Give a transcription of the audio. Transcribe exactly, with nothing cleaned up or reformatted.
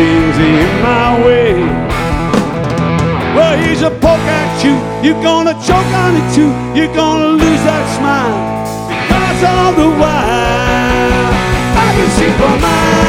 things in my way. Well, here's a poke at you, you're gonna choke on it too. You're gonna lose that smile because all the while I can see for miles